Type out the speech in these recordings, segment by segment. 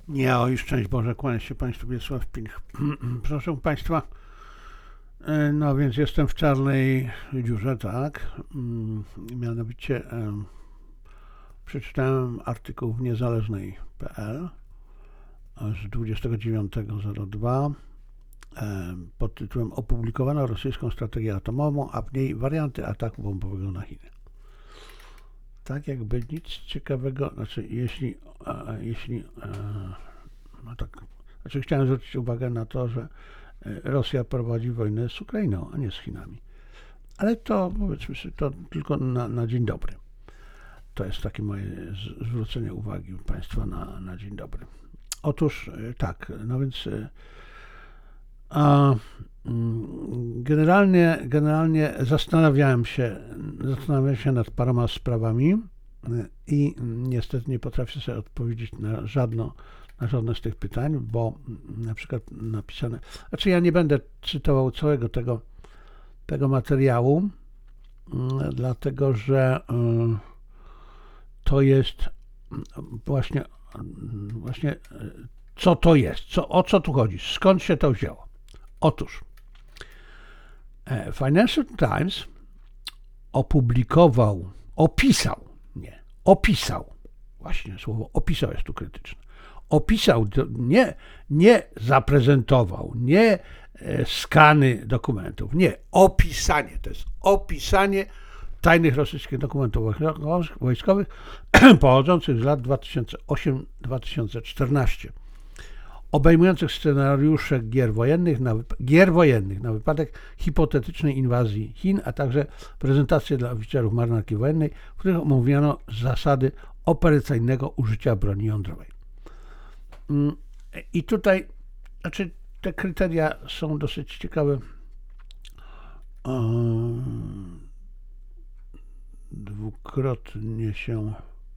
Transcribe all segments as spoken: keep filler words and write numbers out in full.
Nie, o i szczęść Boże, kłania się Państwu Wiesław Pilch. Proszę Państwa, no więc jestem w czarnej dziurze, tak, mianowicie um, przeczytałem artykuł w niezależnej kropka pe el z dwudziestego dziewiątego zero dwa um, pod tytułem Opublikowano rosyjską strategię atomową, a w niej warianty ataku bombowego na Chiny. Tak jakby nic ciekawego, znaczy jeśli, a, jeśli a, no tak, znaczy chciałem zwrócić uwagę na to, że Rosja prowadzi wojnę z Ukrainą, a nie z Chinami. Ale to powiedzmy sobie, to tylko na, na dzień dobry. To jest takie moje zwrócenie uwagi Państwa na, na dzień dobry. Otóż tak, no więc a, generalnie, generalnie zastanawiałem się, zastanawiałem się nad paroma sprawami i niestety nie potrafię sobie odpowiedzieć na żadno na żadne z tych pytań, bo na przykład napisane, znaczy ja nie będę cytował całego tego, tego materiału, dlatego że to jest właśnie, właśnie co to jest, co, o co tu chodzi, skąd się to wzięło. Otóż Financial Times opublikował, opisał, nie, opisał, właśnie słowo opisał jest tu krytyczne, opisał, nie, nie zaprezentował, nie skany dokumentów, nie, opisanie, to jest opisanie tajnych rosyjskich dokumentów wojskowych pochodzących z lat dwa tysiące ósmy do dwa tysiące czternastego, obejmujących scenariusze gier wojennych, na, gier wojennych na wypadek hipotetycznej inwazji Chin, a także prezentacje dla oficerów marynarki wojennej, w których omówiono zasady operacyjnego użycia broni jądrowej. I tutaj, znaczy te kryteria są dosyć ciekawe. Dwukrotnie się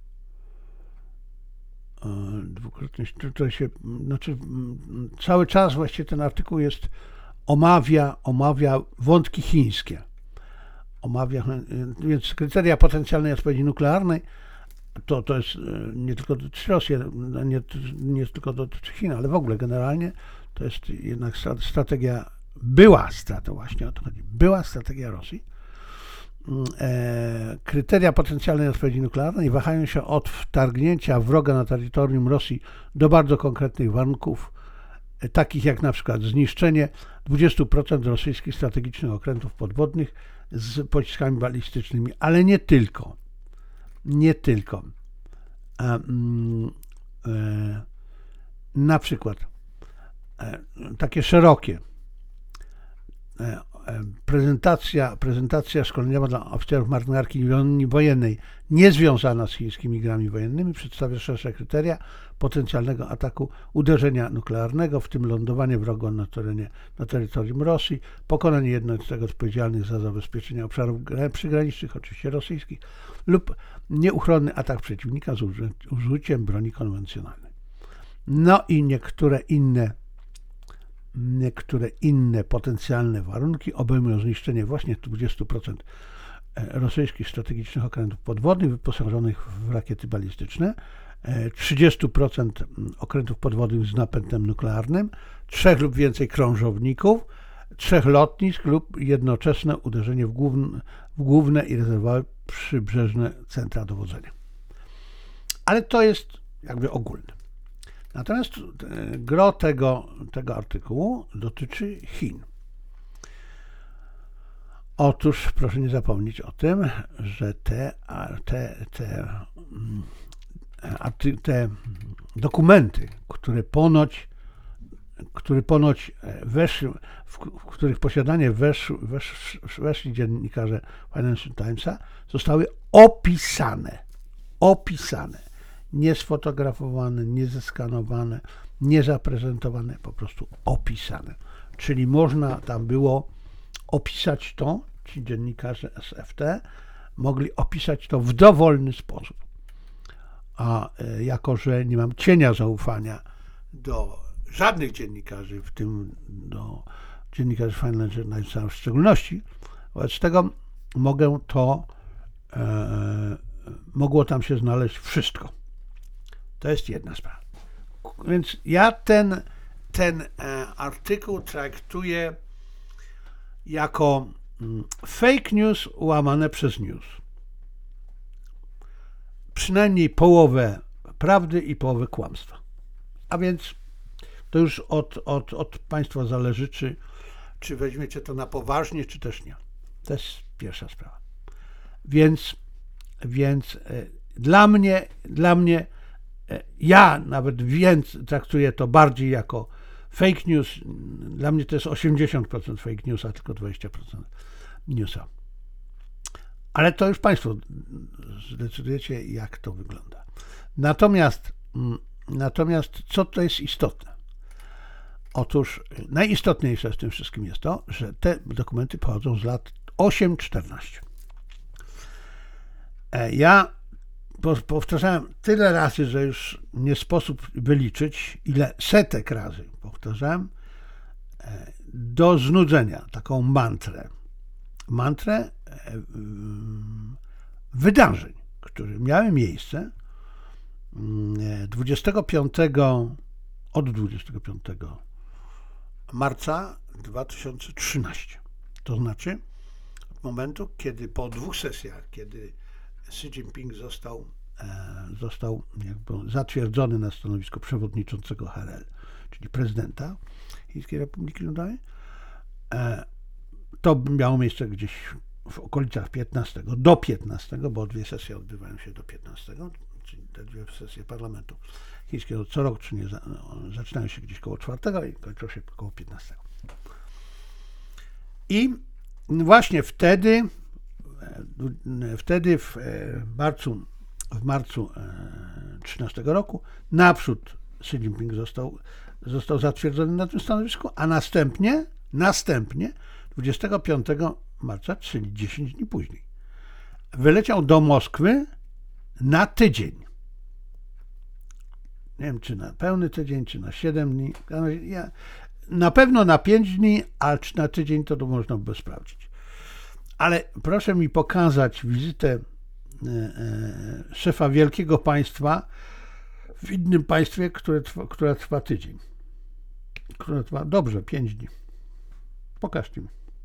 dwukrotnie tutaj się, znaczy cały czas właściwie ten artykuł jest, omawia, omawia wątki chińskie. Omawia, więc kryteria potencjalnej odpowiedzi nuklearnej To, to jest nie tylko dotyczy Rosji, nie, nie tylko dotyczy Chin, ale w ogóle generalnie to jest jednak strategia, była strategia, właśnie o to chodzi, była strategia Rosji. E, kryteria potencjalnej odpowiedzi nuklearnej wahają się od wtargnięcia wroga na terytorium Rosji do bardzo konkretnych warunków, e, takich jak na przykład zniszczenie dwadzieścia procent rosyjskich strategicznych okrętów podwodnych z pociskami balistycznymi, ale nie tylko. Nie tylko. A, mm, e, na przykład e, takie szerokie e, prezentacja, prezentacja szkoleniowa dla oficerów marynarki wojennej niezwiązana z chińskimi grami wojennymi przedstawia szersze kryteria potencjalnego ataku uderzenia nuklearnego, w tym lądowanie wroga na terenie, na terytorium Rosji, pokonanie jednostek odpowiedzialnych za zabezpieczenie obszarów przygranicznych, oczywiście rosyjskich, lub nieuchronny atak przeciwnika z użyciem broni konwencjonalnej. No i niektóre inne Niektóre inne potencjalne warunki obejmują zniszczenie właśnie dwadzieścia procent rosyjskich strategicznych okrętów podwodnych wyposażonych w rakiety balistyczne, trzydzieści procent okrętów podwodnych z napędem nuklearnym, trzech lub więcej krążowników, trzech lotnisk lub jednoczesne uderzenie w główne, w główne i rezerwowe przybrzeżne centra dowodzenia. Ale to jest jakby ogólne. Natomiast gro tego, tego artykułu dotyczy Chin. Otóż proszę nie zapomnieć o tym, że te, te, te, te dokumenty, które ponoć, które ponoć weszły, w, w których posiadanie weszły, weszły, weszli dziennikarze Financial Timesa, zostały opisane. Opisane. Nie sfotografowane, nie zeskanowane, nie zaprezentowane, po prostu opisane. Czyli można tam było opisać to, ci dziennikarze S F T mogli opisać to w dowolny sposób. A jako że nie mam cienia zaufania do żadnych dziennikarzy, w tym do dziennikarzy Financial Timesa w szczególności, wobec tego mogę to, e, mogło tam się znaleźć wszystko. To jest jedna sprawa. więc ja ten, ten artykuł traktuję jako fake news łamane przez news. Przynajmniej połowę prawdy i połowę kłamstwa. A więc to już od, od, od Państwa zależy, czy, czy weźmiecie to na poważnie, czy też nie. To jest pierwsza sprawa. Więc, więc e, dla mnie, dla mnie e, ja nawet więc traktuję to bardziej jako fake news. Dla mnie to jest osiemdziesiąt procent fake news, a tylko dwadzieścia procent newsa. Ale to już Państwo zdecydujecie, jak to wygląda. Natomiast, natomiast co to jest istotne? Otóż najistotniejsze w tym wszystkim jest to, że te dokumenty pochodzą z lat osiem czternaście. Ja powtarzałem tyle razy, że już nie sposób wyliczyć, ile setek razy powtarzałem do znudzenia taką mantrę. Mantrę wydarzeń, które miały miejsce dwudziestego piątego, od dwudziestego piątego marca dwa tysiące trzynastego. To znaczy od momentu, kiedy po dwóch sesjach, kiedy Xi Jinping został, został jakby zatwierdzony na stanowisku przewodniczącego H R L, czyli prezydenta Chińskiej Republiki Ludowej, to miało miejsce gdzieś w okolicach piętnastego, do piętnastego, bo dwie sesje odbywają się do piętnastego, czyli te dwie sesje parlamentu chińskiego co rok, czy nie, no, zaczynają się gdzieś koło czwartego i kończą się koło piętnastego. I właśnie wtedy, wtedy w marcu, w marcu trzynastego roku naprzód Xi Jinping został, został zatwierdzony na tym stanowisku, a następnie, następnie dwudziestego piątego marca, czyli dziesięć dni później, wyleciał do Moskwy na tydzień. Nie wiem, czy na pełny tydzień, czy na siedem dni. Ja, na pewno na pięć dni, a czy na tydzień to, to można by sprawdzić. Ale proszę mi pokazać wizytę e, e, szefa wielkiego państwa w innym państwie, które trwa, która trwa tydzień. Która trwa, dobrze, pięć dni. Pokażcie mi.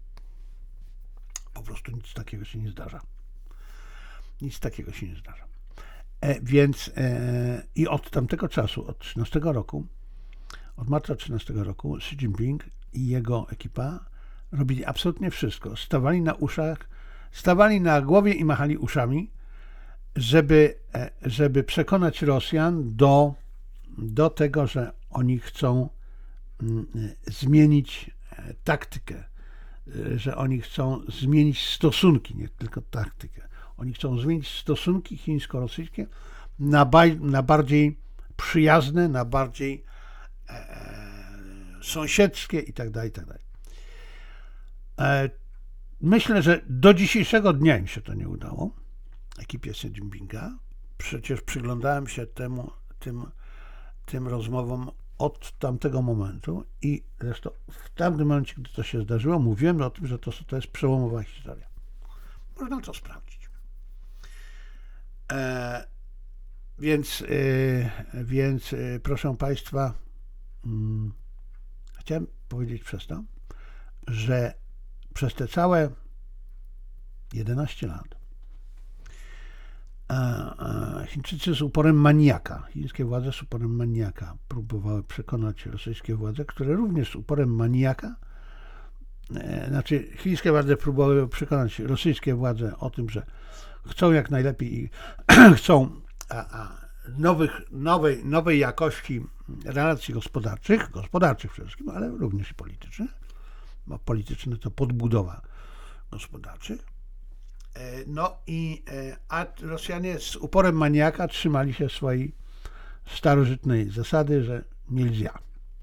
Po prostu nic takiego się nie zdarza. Nic takiego się nie zdarza. E, więc e, i od tamtego czasu, od trzynastego roku, od marca trzynastego roku, Xi Jinping i jego ekipa robili absolutnie wszystko. Stawali na uszach, stawali na głowie i machali uszami, żeby, e, żeby przekonać Rosjan do, do tego, że oni chcą mm, zmienić e, taktykę, e, że oni chcą zmienić stosunki, nie tylko taktykę. Oni chcą zmienić stosunki chińsko-rosyjskie na, baj, na bardziej przyjazne, na bardziej e, sąsiedzkie i tak dalej, i tak dalej. E, myślę, że do dzisiejszego dnia im się to nie udało, ekipie Xi Jinpinga. Przecież przyglądałem się temu, tym, tym rozmowom od tamtego momentu i zresztą w tamtym momencie, gdy to się zdarzyło, mówiłem o tym, że to, to jest przełomowa historia. Można to sprawdzić. E, więc, e, więc e, proszę Państwa, mm, chciałem powiedzieć przez to, że przez te całe jedenaście lat a, a Chińczycy z uporem maniaka, chińskie władze z uporem maniaka próbowały przekonać rosyjskie władze, które również z uporem maniaka, e, znaczy chińskie władze próbowały przekonać rosyjskie władze o tym, że chcą jak najlepiej i chcą a, a nowych, nowej, nowej jakości relacji gospodarczych, gospodarczych przede wszystkim, ale również i politycznych, bo polityczne to podbudowa gospodarczych. No i a Rosjanie z uporem maniaka trzymali się swojej starożytnej zasady, że nilzja.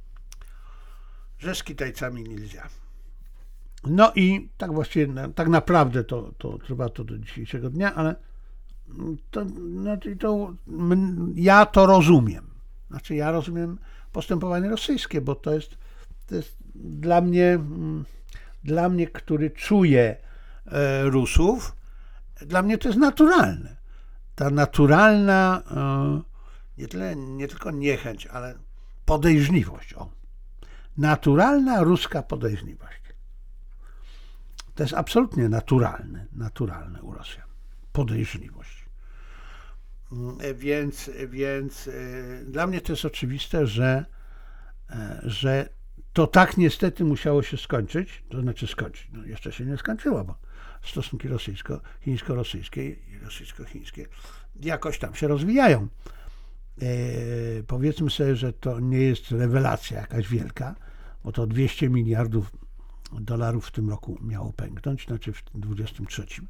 Że z Kitajcami nilzja. No i tak właściwie, tak naprawdę to, to trwa to do dzisiejszego dnia, ale to, znaczy to, ja to rozumiem. Znaczy ja rozumiem postępowanie rosyjskie, bo to jest, to jest dla mnie, dla mnie, który czuje e, Rusów, dla mnie to jest naturalne. Ta naturalna, e, nie, tyle, nie tylko niechęć, ale podejrzliwość. O. Naturalna ruska podejrzliwość. To jest absolutnie naturalne, naturalne u Rosjan. Podejrzliwość. Więc, więc dla mnie to jest oczywiste, że, że to tak niestety musiało się skończyć, to znaczy skończyć, no jeszcze się nie skończyło, bo stosunki rosyjsko, chińsko-rosyjskie i rosyjsko-chińskie jakoś tam się rozwijają. E, powiedzmy sobie, że to nie jest rewelacja jakaś wielka, bo to dwieście miliardów dolarów w tym roku miało pęknąć, znaczy w dwudziestym trzecim.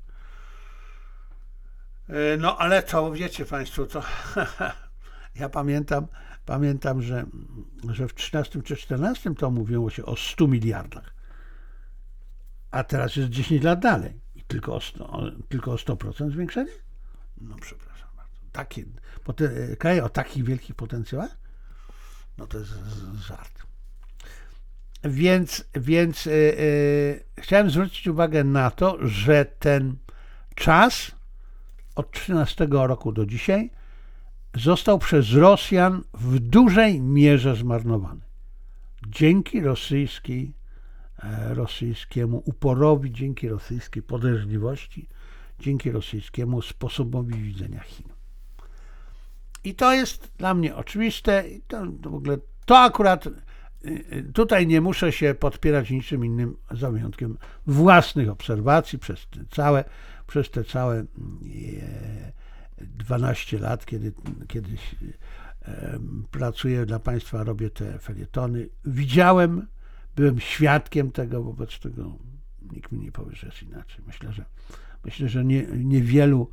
E, no ale to wiecie Państwo, to ja pamiętam, pamiętam, że, że w trzynastym czy czternastym to mówiło się o stu miliardach, a teraz jest dziesięć lat dalej i tylko o sto, o, tylko o sto procent zwiększenie? No przepraszam bardzo. Takie, kraje o takich wielkich potencjałach? No to jest żart. Więc, więc yy, yy, chciałem zwrócić uwagę na to, że ten czas od trzynastego roku do dzisiaj został przez Rosjan w dużej mierze zmarnowany. Dzięki rosyjskiej, e, rosyjskiemu uporowi, dzięki rosyjskiej podejrzliwości, dzięki rosyjskiemu sposobowi widzenia Chin. I to jest dla mnie oczywiste. I to, to w ogóle to akurat tutaj nie muszę się podpierać niczym innym, za wyjątkiem własnych obserwacji przez te całe, przez te całe dwanaście lat, kiedy kiedyś pracuję dla Państwa, robię te felietony. Widziałem, byłem świadkiem tego, wobec tego nikt mi nie powie, że jest inaczej. Myślę, że myślę, że nie, niewielu,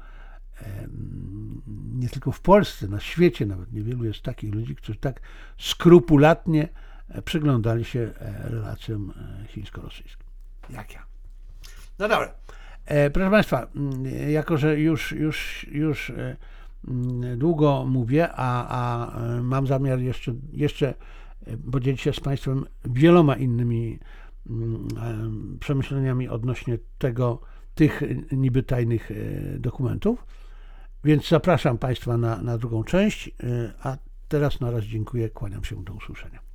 nie tylko w Polsce, na świecie nawet niewielu jest takich ludzi, którzy tak skrupulatnie przyglądali się relacjom chińsko-rosyjskim. Jak ja. No dobra. Proszę Państwa, jako że już, już, już długo mówię, a, a mam zamiar jeszcze, jeszcze podzielić się z Państwem wieloma innymi przemyśleniami odnośnie tego, tych niby tajnych dokumentów, więc zapraszam Państwa na, na drugą część, a teraz na raz dziękuję, kłaniam się, do usłyszenia.